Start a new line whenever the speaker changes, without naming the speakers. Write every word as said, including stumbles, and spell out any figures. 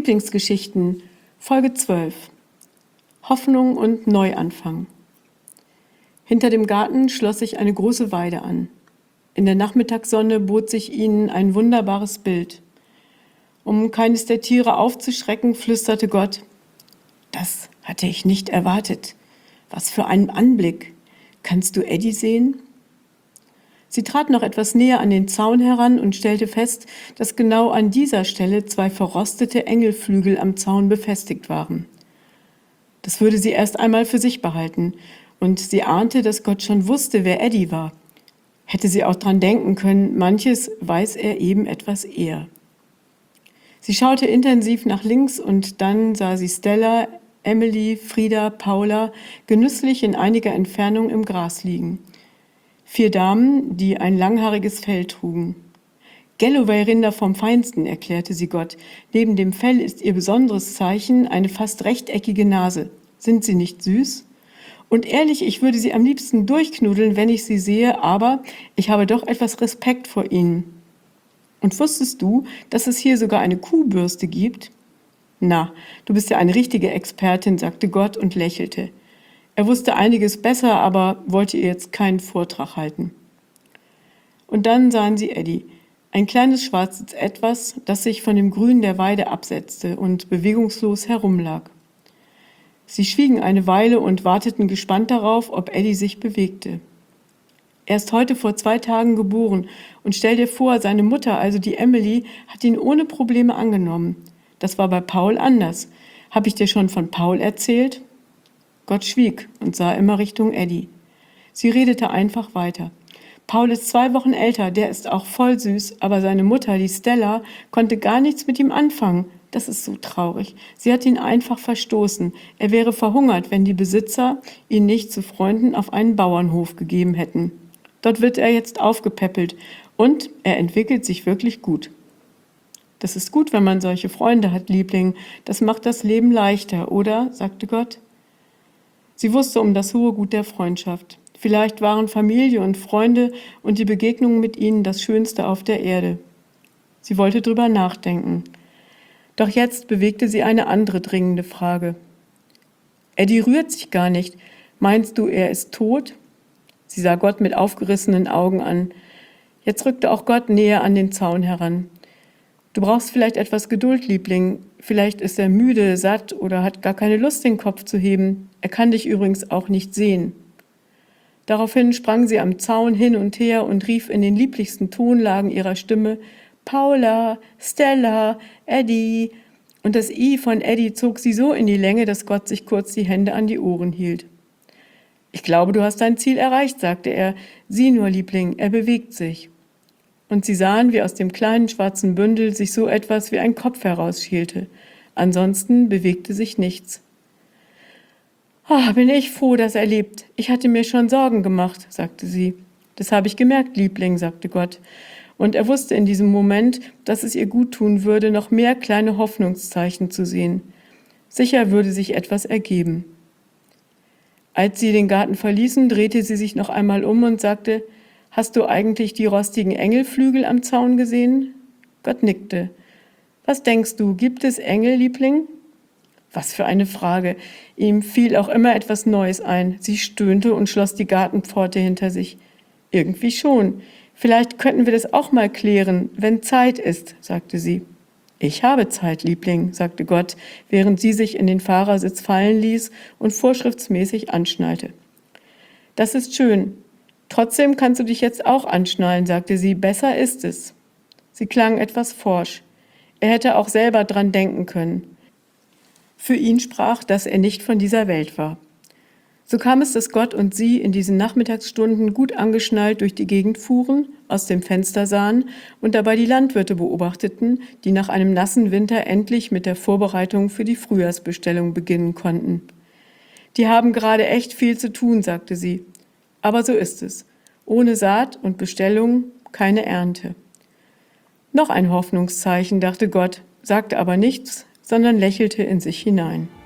Lieblingsgeschichten, Folge zwölf. Hoffnung und Neuanfang. Hinter dem Garten schloss sich eine große Weide an. In der Nachmittagssonne bot sich ihnen ein wunderbares Bild. Um keines der Tiere aufzuschrecken, flüsterte Gott: Das hatte ich nicht erwartet. Was für ein Anblick. Kannst du Eddie sehen? Sie trat noch etwas näher an den Zaun heran und stellte fest, dass genau an dieser Stelle zwei verrostete Engelflügel am Zaun befestigt waren. Das würde sie erst einmal für sich behalten, und sie ahnte, dass Gott schon wusste, wer Eddie war. Hätte sie auch dran denken können, manches weiß er eben etwas eher. Sie schaute intensiv nach links und dann sah sie Stella, Emily, Frieda, Paula genüsslich in einiger Entfernung im Gras liegen. Vier Damen, die ein langhaariges Fell trugen. Galloway-Rinder vom Feinsten, erklärte sie Gott. Neben dem Fell ist ihr besonderes Zeichen eine fast rechteckige Nase. Sind sie nicht süß? Und ehrlich, ich würde sie am liebsten durchknuddeln, wenn ich sie sehe, aber ich habe doch etwas Respekt vor ihnen. Und wusstest du, dass es hier sogar eine Kuhbürste gibt? Na, du bist ja eine richtige Expertin, sagte Gott und lächelte. Er wusste einiges besser, aber wollte ihr jetzt keinen Vortrag halten. Und dann sahen sie Eddie, ein kleines schwarzes Etwas, das sich von dem Grün der Weide absetzte und bewegungslos herumlag. Sie schwiegen eine Weile und warteten gespannt darauf, ob Eddie sich bewegte. Er ist heute vor zwei Tagen geboren und stell dir vor, seine Mutter, also die Emily, hat ihn ohne Probleme angenommen. Das war bei Paul anders. Habe ich dir schon von Paul erzählt? Gott schwieg und sah immer Richtung Eddie. Sie redete einfach weiter. Paul ist zwei Wochen älter, der ist auch voll süß, aber seine Mutter, die Stella, konnte gar nichts mit ihm anfangen. Das ist so traurig. Sie hat ihn einfach verstoßen. Er wäre verhungert, wenn die Besitzer ihn nicht zu Freunden auf einen Bauernhof gegeben hätten. Dort wird er jetzt aufgepäppelt und er entwickelt sich wirklich gut. Das ist gut, wenn man solche Freunde hat, Liebling. Das macht das Leben leichter, oder? Sagte Gott. Sie wusste um das hohe Gut der Freundschaft. Vielleicht waren Familie und Freunde und die Begegnungen mit ihnen das Schönste auf der Erde. Sie wollte drüber nachdenken. Doch jetzt bewegte sie eine andere dringende Frage. Eddie rührt sich gar nicht. Meinst du, er ist tot? Sie sah Gott mit aufgerissenen Augen an. Jetzt rückte auch Gott näher an den Zaun heran. Du brauchst vielleicht etwas Geduld, Liebling. Vielleicht ist er müde, satt oder hat gar keine Lust, den Kopf zu heben. Er kann dich übrigens auch nicht sehen. Daraufhin sprang sie am Zaun hin und her und rief in den lieblichsten Tonlagen ihrer Stimme: Paula, Stella, Eddie. Und das I von Eddie zog sie so in die Länge, dass Gott sich kurz die Hände an die Ohren hielt. Ich glaube, du hast dein Ziel erreicht, sagte er. Sieh nur, Liebling, er bewegt sich. Und sie sahen, wie aus dem kleinen schwarzen Bündel sich so etwas wie ein Kopf herausschielte. Ansonsten bewegte sich nichts. »Ah, bin ich froh, dass er lebt. Ich hatte mir schon Sorgen gemacht«, sagte sie. »Das habe ich gemerkt, Liebling«, sagte Gott. Und er wusste in diesem Moment, dass es ihr gut tun würde, noch mehr kleine Hoffnungszeichen zu sehen. Sicher würde sich etwas ergeben. Als sie den Garten verließen, drehte sie sich noch einmal um und sagte: »Hast du eigentlich die rostigen Engelflügel am Zaun gesehen?« Gott nickte. »Was denkst du, gibt es Engel, Liebling?« Was für eine Frage. Ihm fiel auch immer etwas Neues ein. Sie stöhnte und schloss die Gartenpforte hinter sich. »Irgendwie schon. Vielleicht könnten wir das auch mal klären, wenn Zeit ist«, sagte sie. »Ich habe Zeit, Liebling«, sagte Gott, während sie sich in den Fahrersitz fallen ließ und vorschriftsmäßig anschnallte. »Das ist schön. Trotzdem kannst du dich jetzt auch anschnallen«, sagte sie. »Besser ist es.« Sie klang etwas forsch. Er hätte auch selber dran denken können. Für ihn sprach, dass er nicht von dieser Welt war. So kam es, dass Gott und sie in diesen Nachmittagsstunden gut angeschnallt durch die Gegend fuhren, aus dem Fenster sahen und dabei die Landwirte beobachteten, die nach einem nassen Winter endlich mit der Vorbereitung für die Frühjahrsbestellung beginnen konnten. »Die haben gerade echt viel zu tun«, sagte sie. Aber so ist es. Ohne Saat und Bestellung keine Ernte. Noch ein Hoffnungszeichen, dachte Gott, sagte aber nichts, sondern lächelte in sich hinein.